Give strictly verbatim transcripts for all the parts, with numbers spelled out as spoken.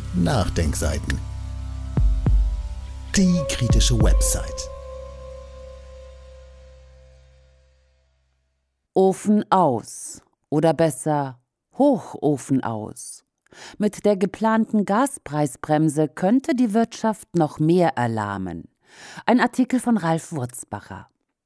Nachdenkseiten. Die kritische Website. Ofen aus oder besser Hochofen aus. Mit der geplanten Gaspreisbremse könnte die Wirtschaft noch mehr erlahmen. Ein Artikel von Ralf Wurzbacher.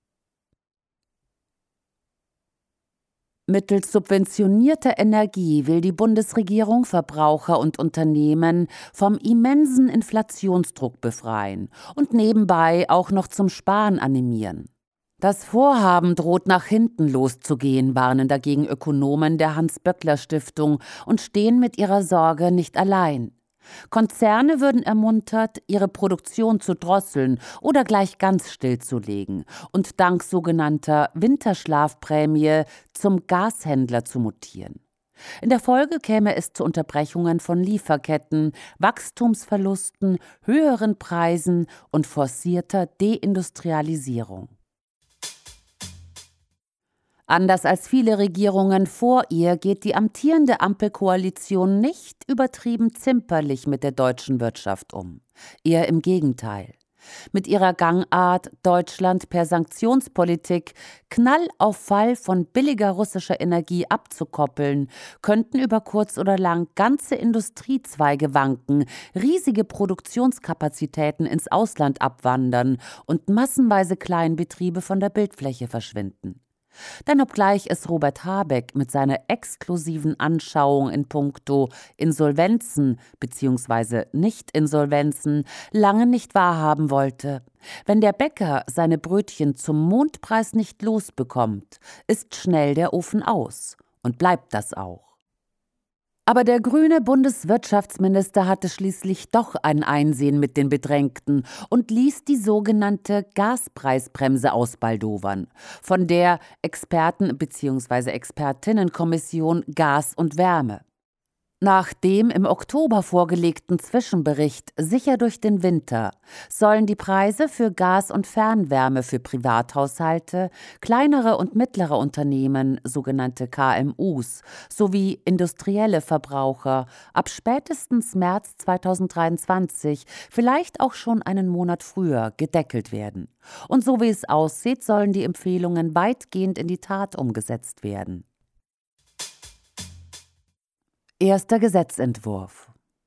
Mittels subventionierter Energie will die Bundesregierung Verbraucher und Unternehmen vom immensen Inflationsdruck befreien und nebenbei auch noch zum Sparen animieren. Das Vorhaben droht nach hinten loszugehen, warnen dagegen Ökonomen der Hans-Böckler-Stiftung und stehen mit ihrer Sorge nicht allein. Konzerne würden ermuntert, ihre Produktion zu drosseln oder gleich ganz stillzulegen und dank sogenannter Winterschlafprämie zum Gashändler zu mutieren. In der Folge käme es zu Unterbrechungen von Lieferketten, Wachstumsverlusten, höheren Preisen und forcierter Deindustrialisierung. Anders als viele Regierungen vor ihr geht die amtierende Ampelkoalition nicht übertrieben zimperlich mit der deutschen Wirtschaft um. Eher im Gegenteil. Mit ihrer Gangart, Deutschland per Sanktionspolitik Knall auf Fall von billiger russischer Energie abzukoppeln, könnten über kurz oder lang ganze Industriezweige wanken, riesige Produktionskapazitäten ins Ausland abwandern und massenweise Kleinbetriebe von der Bildfläche verschwinden. Denn obgleich es Robert Habeck mit seiner exklusiven Anschauung in puncto Insolvenzen bzw. Nicht-Insolvenzen lange nicht wahrhaben wollte, wenn der Bäcker seine Brötchen zum Mondpreis nicht losbekommt, ist schnell der Ofen aus und bleibt das auch. Aber der grüne Bundeswirtschaftsminister hatte schließlich doch ein Einsehen mit den Bedrängten und ließ die sogenannte Gaspreisbremse ausbaldowern, von der Experten- bzw. Expertinnenkommission Gas und Wärme. Nach dem im Oktober vorgelegten Zwischenbericht Sicher durch den Winter sollen die Preise für Gas und Fernwärme für Privathaushalte, kleinere und mittlere Unternehmen, sogenannte K M Us, sowie industrielle Verbraucher ab spätestens März zweitausenddreiundzwanzig, vielleicht auch schon einen Monat früher, gedeckelt werden. Und so wie es aussieht, sollen die Empfehlungen weitgehend in die Tat umgesetzt werden. Erster Gesetzentwurf.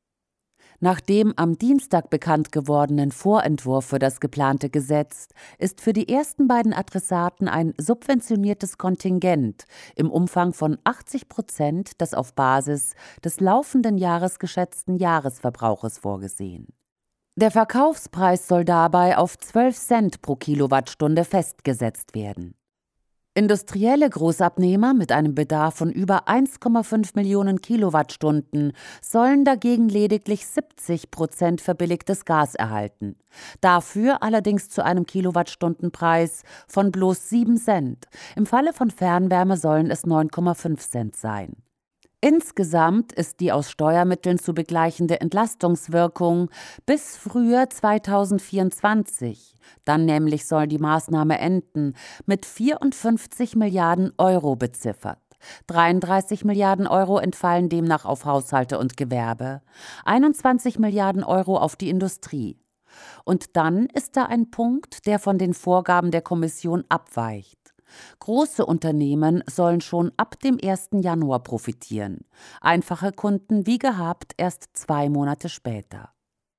Nach dem am Dienstag bekannt gewordenen Vorentwurf für das geplante Gesetz ist für die ersten beiden Adressaten ein subventioniertes Kontingent im Umfang von achtzig Prozent des auf Basis des laufenden Jahres geschätzten Jahresverbrauches vorgesehen. Der Verkaufspreis soll dabei auf zwölf Cent pro Kilowattstunde festgesetzt werden. Industrielle Großabnehmer mit einem Bedarf von über eins Komma fünf Millionen Kilowattstunden sollen dagegen lediglich siebzig Prozent verbilligtes Gas erhalten. Dafür allerdings zu einem Kilowattstundenpreis von bloß sieben Cent. Im Falle von Fernwärme sollen es neun Komma fünf Cent sein. Insgesamt ist die aus Steuermitteln zu begleichende Entlastungswirkung bis Frühjahr zweitausendvierundzwanzig, dann nämlich soll die Maßnahme enden, mit vierundfünfzig Milliarden Euro beziffert. dreiunddreißig Milliarden Euro entfallen demnach auf Haushalte und Gewerbe, einundzwanzig Milliarden Euro auf die Industrie. Und dann ist da ein Punkt, der von den Vorgaben der Kommission abweicht. Große Unternehmen sollen schon ab dem ersten Januar profitieren, einfache Kunden wie gehabt erst zwei Monate später.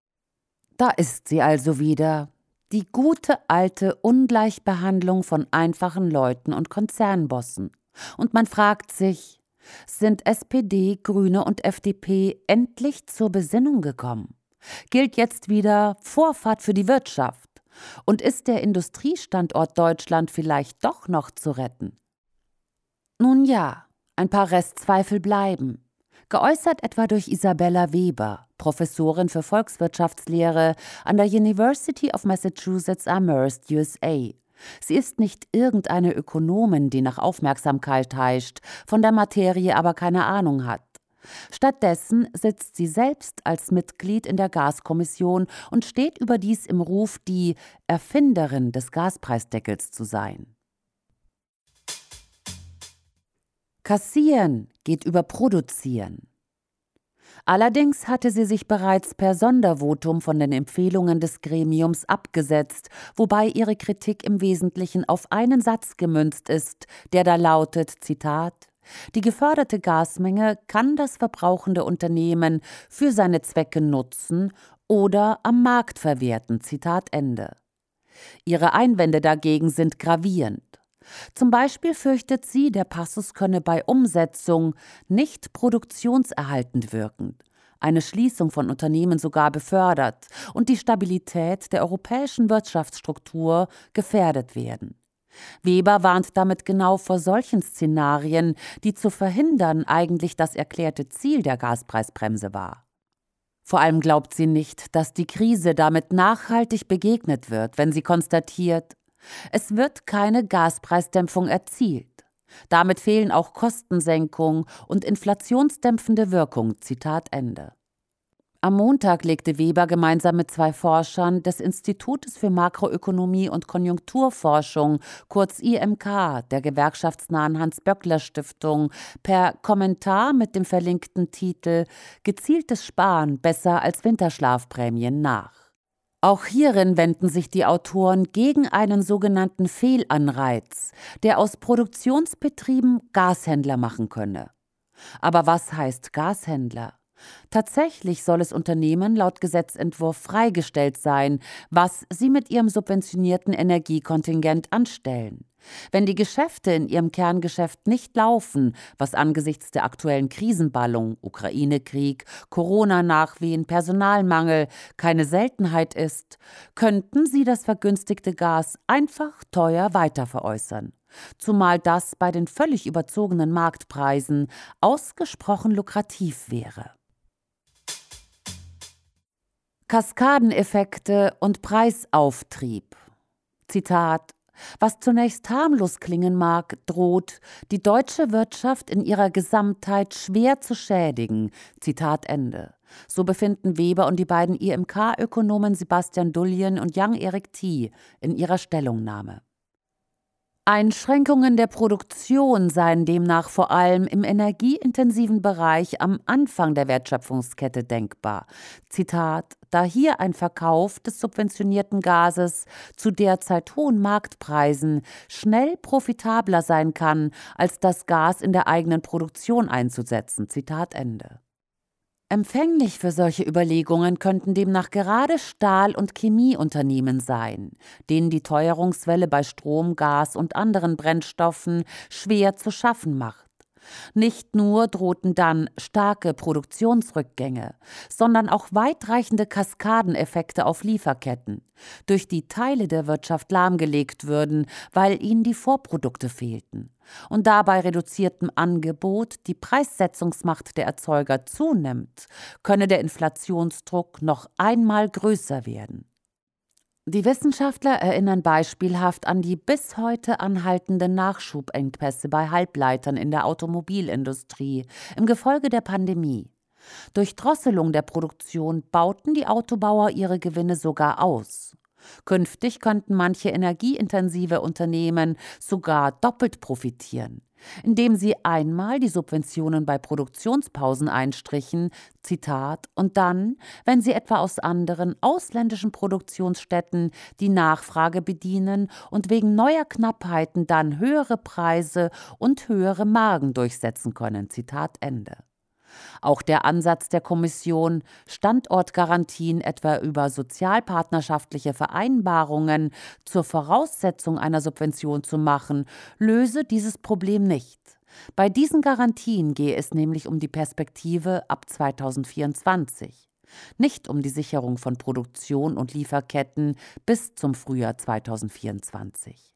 Da ist sie also wieder, die gute alte Ungleichbehandlung von einfachen Leuten und Konzernbossen. Und man fragt sich, sind S P D, Grüne und F D P endlich zur Besinnung gekommen? Gilt jetzt wieder Vorfahrt für die Wirtschaft? Und ist der Industriestandort Deutschland vielleicht doch noch zu retten? Nun ja, ein paar Restzweifel bleiben. Geäußert etwa durch Isabella Weber, Professorin für Volkswirtschaftslehre an der University of Massachusetts Amherst, U S A. Sie ist nicht irgendeine Ökonomin, die nach Aufmerksamkeit heischt, von der Materie aber keine Ahnung hat. Stattdessen sitzt sie selbst als Mitglied in der Gaskommission und steht überdies im Ruf, die Erfinderin des Gaspreisdeckels zu sein. Kassieren geht über Produzieren. Allerdings hatte sie sich bereits per Sondervotum von den Empfehlungen des Gremiums abgesetzt, wobei ihre Kritik im Wesentlichen auf einen Satz gemünzt ist, der da lautet, Zitat: Die geförderte Gasmenge kann das verbrauchende Unternehmen für seine Zwecke nutzen oder am Markt verwerten. Zitat Ende. Ihre Einwände dagegen sind gravierend. Zum Beispiel fürchtet sie, der Passus könne bei Umsetzung nicht produktionserhaltend wirken, eine Schließung von Unternehmen sogar befördert und die Stabilität der europäischen Wirtschaftsstruktur gefährdet werden. Weber warnt damit genau vor solchen Szenarien, die zu verhindern eigentlich das erklärte Ziel der Gaspreisbremse war. Vor allem glaubt sie nicht, dass die Krise damit nachhaltig begegnet wird, wenn sie konstatiert, es wird keine Gaspreisdämpfung erzielt. Damit fehlen auch Kostensenkung und inflationsdämpfende Wirkung. Zitat Ende. Am Montag legte Weber gemeinsam mit zwei Forschern des Institutes für Makroökonomie und Konjunkturforschung, kurz I M K, der gewerkschaftsnahen Hans-Böckler-Stiftung, per Kommentar mit dem verlinkten Titel »Gezieltes Sparen besser als Winterschlafprämien« nach. Auch hierin wenden sich die Autoren gegen einen sogenannten Fehlanreiz, der aus Produktionsbetrieben Gashändler machen könne. Aber was heißt Gashändler? Tatsächlich soll es Unternehmen laut Gesetzentwurf freigestellt sein, was sie mit ihrem subventionierten Energiekontingent anstellen. Wenn die Geschäfte in ihrem Kerngeschäft nicht laufen, was angesichts der aktuellen Krisenballung, Ukraine-Krieg, Corona-Nachwehen, Personalmangel keine Seltenheit ist, könnten sie das vergünstigte Gas einfach teuer weiterveräußern. Zumal das bei den völlig überzogenen Marktpreisen ausgesprochen lukrativ wäre. Kaskadeneffekte und Preisauftrieb. Zitat: Was zunächst harmlos klingen mag, droht, die deutsche Wirtschaft in ihrer Gesamtheit schwer zu schädigen. Zitat Ende. So befinden Weber und die beiden I M K-Ökonomen Sebastian Dullien und Jan-Erik Thiel in ihrer Stellungnahme. Einschränkungen der Produktion seien demnach vor allem im energieintensiven Bereich am Anfang der Wertschöpfungskette denkbar. Zitat: Da hier ein Verkauf des subventionierten Gases zu derzeit hohen Marktpreisen schnell profitabler sein kann, als das Gas in der eigenen Produktion einzusetzen. Zitat Ende. Empfänglich für solche Überlegungen könnten demnach gerade Stahl- und Chemieunternehmen sein, denen die Teuerungswelle bei Strom, Gas und anderen Brennstoffen schwer zu schaffen macht. Nicht nur drohten dann starke Produktionsrückgänge, sondern auch weitreichende Kaskadeneffekte auf Lieferketten, durch die Teile der Wirtschaft lahmgelegt würden, weil ihnen die Vorprodukte fehlten. Und dabei reduziertem Angebot die Preissetzungsmacht der Erzeuger zunimmt, könne der Inflationsdruck noch einmal größer werden. Die Wissenschaftler erinnern beispielhaft an die bis heute anhaltenden Nachschubengpässe bei Halbleitern in der Automobilindustrie im Gefolge der Pandemie. Durch Drosselung der Produktion bauten die Autobauer ihre Gewinne sogar aus. Künftig könnten manche energieintensive Unternehmen sogar doppelt profitieren, indem sie einmal die Subventionen bei Produktionspausen einstrichen, Zitat, und dann, wenn sie etwa aus anderen ausländischen Produktionsstätten die Nachfrage bedienen und wegen neuer Knappheiten dann höhere Preise und höhere Margen durchsetzen können, Zitat Ende. Auch der Ansatz der Kommission, Standortgarantien etwa über sozialpartnerschaftliche Vereinbarungen zur Voraussetzung einer Subvention zu machen, löse dieses Problem nicht. Bei diesen Garantien gehe es nämlich um die Perspektive ab zweitausendvierundzwanzig, nicht um die Sicherung von Produktion und Lieferketten bis zum Frühjahr zweitausendvierundzwanzig.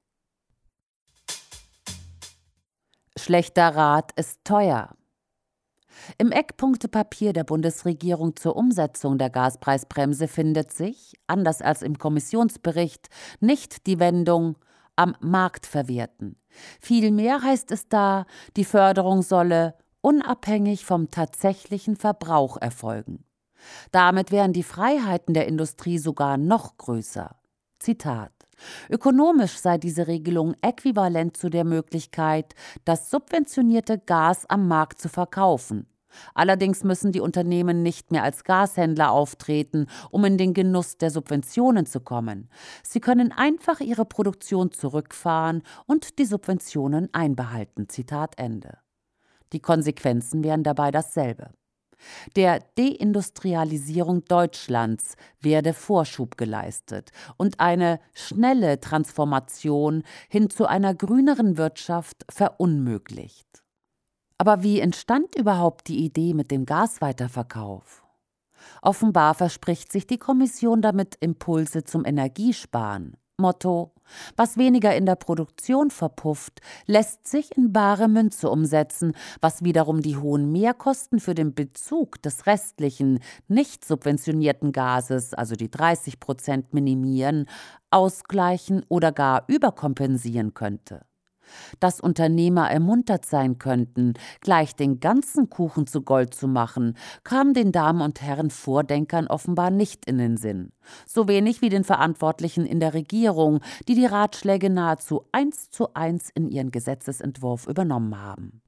Schlechter Rat ist teuer. Im Eckpunktepapier der Bundesregierung zur Umsetzung der Gaspreisbremse findet sich, anders als im Kommissionsbericht, nicht die Wendung »am Markt verwerten«. Vielmehr heißt es da, die Förderung solle unabhängig vom tatsächlichen Verbrauch erfolgen. Damit wären die Freiheiten der Industrie sogar noch größer. Zitat: Ökonomisch sei diese Regelung äquivalent zu der Möglichkeit, das subventionierte Gas am Markt zu verkaufen. Allerdings müssen die Unternehmen nicht mehr als Gashändler auftreten, um in den Genuss der Subventionen zu kommen. Sie können einfach ihre Produktion zurückfahren und die Subventionen einbehalten. Zitat Ende. Die Konsequenzen wären dabei dasselbe. Der Deindustrialisierung Deutschlands werde Vorschub geleistet und eine schnelle Transformation hin zu einer grüneren Wirtschaft verunmöglicht. Aber wie entstand überhaupt die Idee mit dem Gasweiterverkauf? Offenbar verspricht sich die Kommission damit Impulse zum Energiesparen. Motto: Was weniger in der Produktion verpufft, lässt sich in bare Münze umsetzen, was wiederum die hohen Mehrkosten für den Bezug des restlichen, nicht subventionierten Gases, also die dreißig Prozent minimieren, ausgleichen oder gar überkompensieren könnte. Dass Unternehmer ermuntert sein könnten, gleich den ganzen Kuchen zu Gold zu machen, kam den Damen und Herren Vordenkern offenbar nicht in den Sinn. So wenig wie den Verantwortlichen in der Regierung, die die Ratschläge nahezu eins zu eins in ihren Gesetzesentwurf übernommen haben.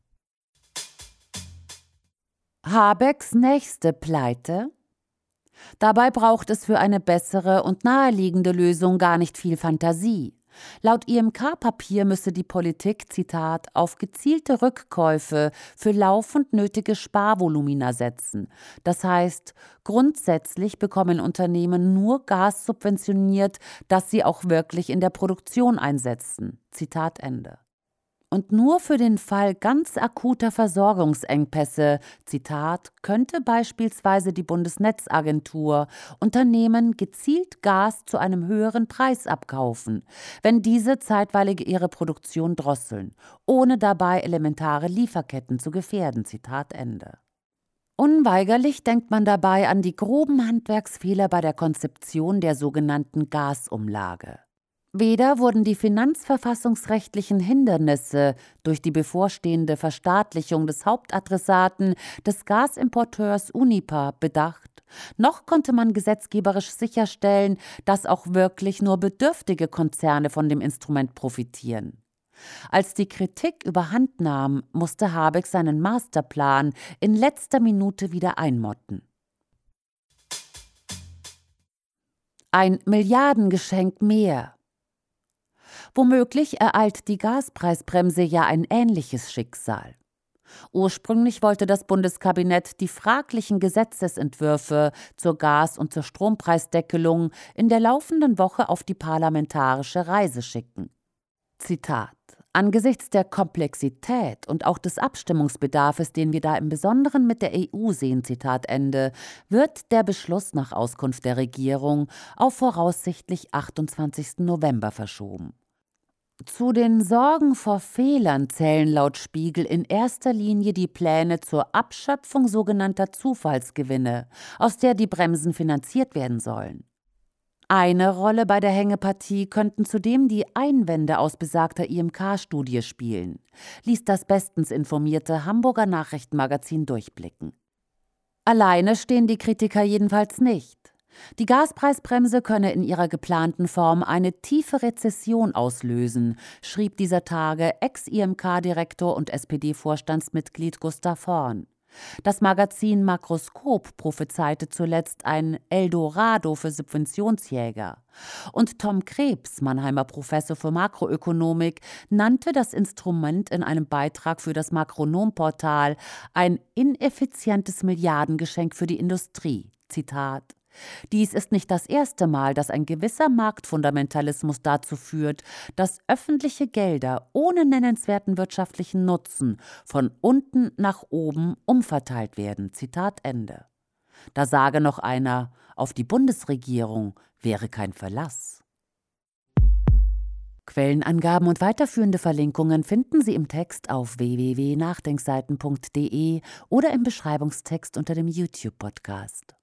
Habecks nächste Pleite? Dabei braucht es für eine bessere und naheliegende Lösung gar nicht viel Fantasie. Laut I M K-Papier müsse die Politik, Zitat, auf gezielte Rückkäufe für laufend nötige Sparvolumina setzen. Das heißt, grundsätzlich bekommen Unternehmen nur Gas subventioniert, das sie auch wirklich in der Produktion einsetzen. Zitat Ende. Und nur für den Fall ganz akuter Versorgungsengpässe, Zitat, könnte beispielsweise die Bundesnetzagentur Unternehmen gezielt Gas zu einem höheren Preis abkaufen, wenn diese zeitweilig ihre Produktion drosseln, ohne dabei elementare Lieferketten zu gefährden. Zitat Ende. Unweigerlich denkt man dabei an die groben Handwerksfehler bei der Konzeption der sogenannten Gasumlage. Weder wurden die finanzverfassungsrechtlichen Hindernisse durch die bevorstehende Verstaatlichung des Hauptadressaten des Gasimporteurs Unipa bedacht, noch konnte man gesetzgeberisch sicherstellen, dass auch wirklich nur bedürftige Konzerne von dem Instrument profitieren. Als die Kritik überhand nahm, musste Habeck seinen Masterplan in letzter Minute wieder einmotten. Ein Milliardengeschenk mehr. Womöglich ereilt die Gaspreisbremse ja ein ähnliches Schicksal. Ursprünglich wollte das Bundeskabinett die fraglichen Gesetzesentwürfe zur Gas- und zur Strompreisdeckelung in der laufenden Woche auf die parlamentarische Reise schicken. Zitat: Angesichts der Komplexität und auch des Abstimmungsbedarfs, den wir da im Besonderen mit der E U sehen, Zitat Ende, wird der Beschluss nach Auskunft der Regierung auf voraussichtlich achtundzwanzigsten November verschoben. Zu den Sorgen vor Fehlern zählen laut Spiegel in erster Linie die Pläne zur Abschöpfung sogenannter Zufallsgewinne, aus der die Bremsen finanziert werden sollen. Eine Rolle bei der Hängepartie könnten zudem die Einwände aus besagter I M K-Studie spielen, ließ das bestens informierte Hamburger Nachrichtenmagazin durchblicken. Alleine stehen die Kritiker jedenfalls nicht. Die Gaspreisbremse könne in ihrer geplanten Form eine tiefe Rezession auslösen, schrieb dieser Tage Ex-I M K-Direktor und S P D-Vorstandsmitglied Gustav Horn. Das Magazin Makroskop prophezeite zuletzt ein Eldorado für Subventionsjäger. Und Tom Krebs, Mannheimer Professor für Makroökonomik, nannte das Instrument in einem Beitrag für das Makronom-Portal ein ineffizientes Milliardengeschenk für die Industrie. Zitat: Dies ist nicht das erste Mal, dass ein gewisser Marktfundamentalismus dazu führt, dass öffentliche Gelder ohne nennenswerten wirtschaftlichen Nutzen von unten nach oben umverteilt werden. Zitat Ende. Da sage noch einer, auf die Bundesregierung wäre kein Verlass. Quellenangaben und weiterführende Verlinkungen finden Sie im Text auf w w w punkt nachdenkseiten punkt d e oder im Beschreibungstext unter dem YouTube-Podcast.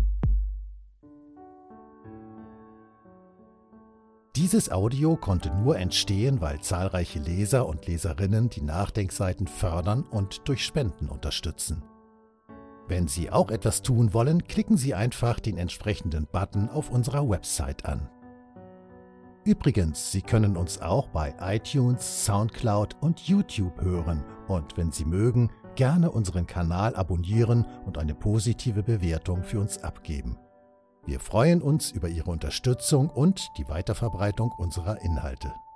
Dieses Audio konnte nur entstehen, weil zahlreiche Leser und Leserinnen die Nachdenkseiten fördern und durch Spenden unterstützen. Wenn Sie auch etwas tun wollen, klicken Sie einfach den entsprechenden Button auf unserer Website an. Übrigens, Sie können uns auch bei iTunes, Soundcloud und YouTube hören und wenn Sie mögen, gerne unseren Kanal abonnieren und eine positive Bewertung für uns abgeben. Wir freuen uns über Ihre Unterstützung und die Weiterverbreitung unserer Inhalte.